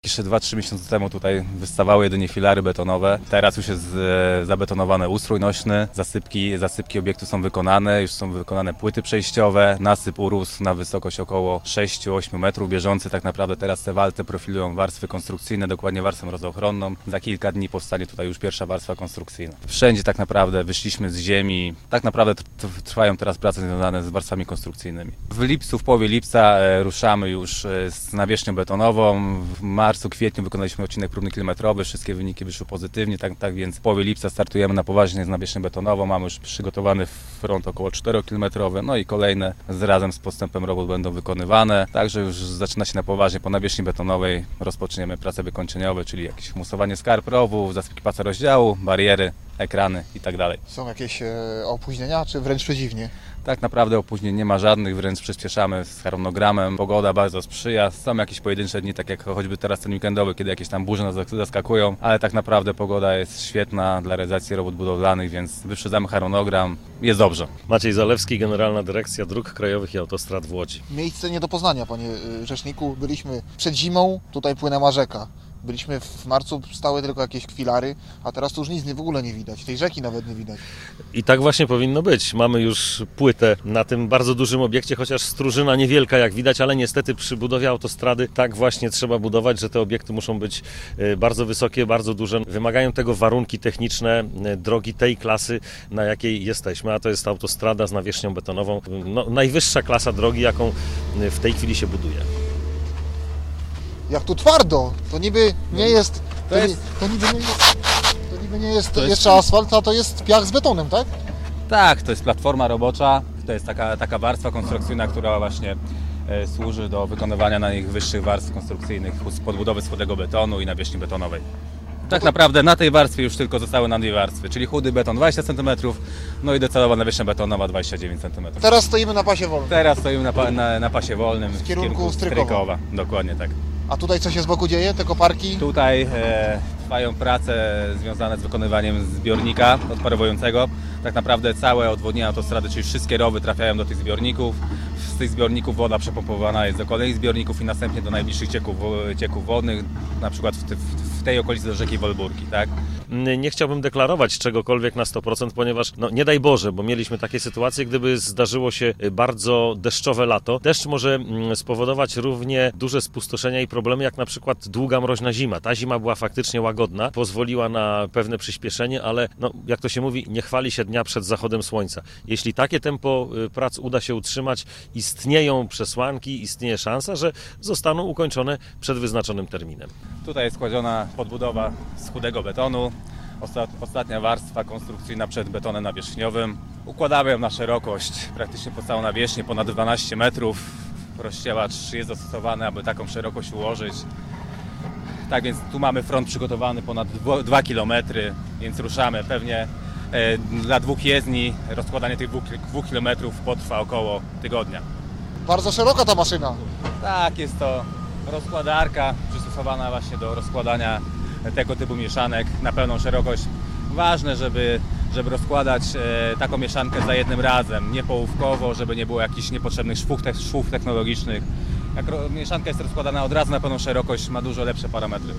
Jeszcze 2-3 miesiące temu tutaj wystawały jedynie filary betonowe. Teraz już jest zabetonowany ustrój nośny, zasypki obiektu są wykonane, już są wykonane płyty przejściowe, nasyp urósł na wysokość około 6-8 metrów. Bieżący tak naprawdę teraz te walce profilują warstwy konstrukcyjne, dokładnie warstwę mrozochronną. Za kilka dni powstanie tutaj już pierwsza warstwa konstrukcyjna. Wszędzie tak naprawdę wyszliśmy z ziemi, tak naprawdę trwają teraz prace związane z warstwami konstrukcyjnymi. W połowie lipca ruszamy już z nawierzchnią betonową. W marcu, kwietniu wykonaliśmy odcinek próbny kilometrowy, wszystkie wyniki wyszły pozytywnie, tak więc w połowie lipca startujemy na poważnie z nawierzchnią betonową. Mamy już przygotowany front około 4-kilometrowy, no i kolejne razem z postępem robót będą wykonywane. Także już zaczyna się na poważnie po nawierzchni betonowej, rozpoczniemy prace wykończeniowe, czyli jakieś humusowanie skarp rowów, zasypki pasa rozdziału, bariery, ekrany i tak dalej. Są jakieś opóźnienia, czy wręcz przeciwnie? Tak naprawdę opóźnień nie ma żadnych, wręcz przyspieszamy z harmonogramem. Pogoda bardzo sprzyja, są jakieś pojedyncze dni, tak jak choćby teraz ten weekendowy, kiedy jakieś tam burze nas zaskakują, ale tak naprawdę pogoda jest świetna dla realizacji robót budowlanych, więc wyprzedzamy harmonogram, jest dobrze. Maciej Zalewski, Generalna Dyrekcja Dróg Krajowych i Autostrad w Łodzi. Miejsce nie do poznania, panie rzeczniku. Byliśmy przed zimą, tutaj płynęła rzeka. Byliśmy w marcu, stały tylko jakieś kwilary, a teraz tu już nic w ogóle nie widać, tej rzeki nawet nie widać. I tak właśnie powinno być. Mamy już płytę na tym bardzo dużym obiekcie, chociaż Strużyna niewielka jak widać, ale niestety przy budowie autostrady tak właśnie trzeba budować, że te obiekty muszą być bardzo wysokie, bardzo duże. Wymagają tego warunki techniczne drogi tej klasy, na jakiej jesteśmy, a to jest autostrada z nawierzchnią betonową. No, najwyższa klasa drogi, jaką w tej chwili się buduje. Jak tu twardo, to niby nie jest, to niby nie jest jeszcze asfalt, a to jest piach z betonem, tak? Tak, to jest platforma robocza, to jest taka warstwa konstrukcyjna, która właśnie służy do wykonywania na nich wyższych warstw konstrukcyjnych, podbudowy schudego betonu i nawierzchni betonowej. Tak naprawdę na tej warstwie już tylko zostały nam dwie warstwy, czyli chudy beton 20 cm, no i docelowa nawierzchnia betonowa 29 cm. Teraz stoimy na pasie wolnym. Teraz stoimy na pasie wolnym w kierunku Strykowa. Dokładnie tak. A tutaj co się z boku dzieje, te koparki? Tutaj trwają prace związane z wykonywaniem zbiornika odparowującego. Tak naprawdę całe odwodnienie autostrady, czyli wszystkie rowy trafiają do tych zbiorników. Z tych zbiorników woda przepompowana jest do kolejnych zbiorników i następnie do najbliższych cieków wodnych, na przykład w tej okolicy do rzeki Wolburgi, tak? Nie chciałbym deklarować czegokolwiek na 100%, ponieważ no nie daj Boże, bo mieliśmy takie sytuacje, gdyby zdarzyło się bardzo deszczowe lato. Deszcz może spowodować równie duże spustoszenia i problemy, jak na przykład długa mroźna zima. Ta zima była faktycznie łagodna, pozwoliła na pewne przyspieszenie, ale no, jak to się mówi, nie chwali się dnia przed zachodem słońca. Jeśli takie tempo prac uda się utrzymać, istnieją przesłanki, istnieje szansa, że zostaną ukończone przed wyznaczonym terminem. Tutaj jest kładziona podbudowa z chudego betonu, ostatnia warstwa konstrukcyjna przed betonem nawierzchniowym. Układamy ją na szerokość praktycznie po całą nawierzchnię, ponad 12 metrów. Rozścielacz jest dostosowany, aby taką szerokość ułożyć. Tak więc tu mamy front przygotowany ponad 2 km, więc ruszamy. Pewnie dla dwóch jezdni rozkładanie tych 2 km potrwa około tygodnia. Bardzo szeroka ta maszyna. Tak, jest to rozkładarka przystosowana właśnie do rozkładania tego typu mieszanek na pełną szerokość. Ważne, żeby rozkładać taką mieszankę za jednym razem, nie połówkowo, żeby nie było jakichś niepotrzebnych szwów technologicznych. Jak mieszanka jest rozkładana od razu na pełną szerokość, ma dużo lepsze parametry.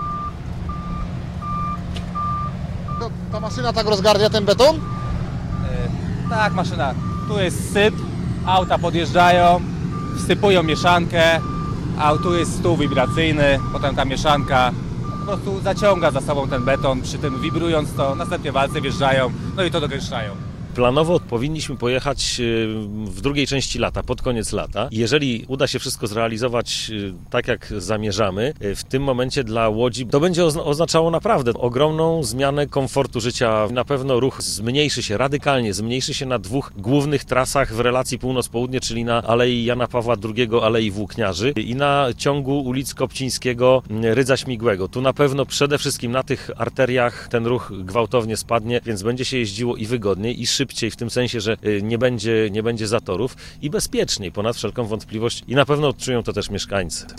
Ta maszyna tak rozgarnia ten beton? Tak, maszyna. Tu jest syp, auta podjeżdżają, wsypują mieszankę, a tu jest stół wibracyjny, potem ta mieszanka po prostu zaciąga za sobą ten beton, przy tym wibrując to, następnie walce wjeżdżają, no i to dogęszczają. Planowo powinniśmy pojechać w drugiej części lata, pod koniec lata. Jeżeli uda się wszystko zrealizować tak, jak zamierzamy, w tym momencie dla Łodzi to będzie oznaczało naprawdę ogromną zmianę komfortu życia. Na pewno ruch radykalnie zmniejszy się na dwóch głównych trasach w relacji północ-południe, czyli na Alei Jana Pawła II, Alei Włókniarzy i na ciągu ulic Kopcińskiego, Rydza Śmigłego. Tu na pewno przede wszystkim na tych arteriach ten ruch gwałtownie spadnie, więc będzie się jeździło i wygodniej, i szybciej, w tym sensie, że nie będzie zatorów i bezpieczniej, ponad wszelką wątpliwość, i na pewno odczują to też mieszkańcy.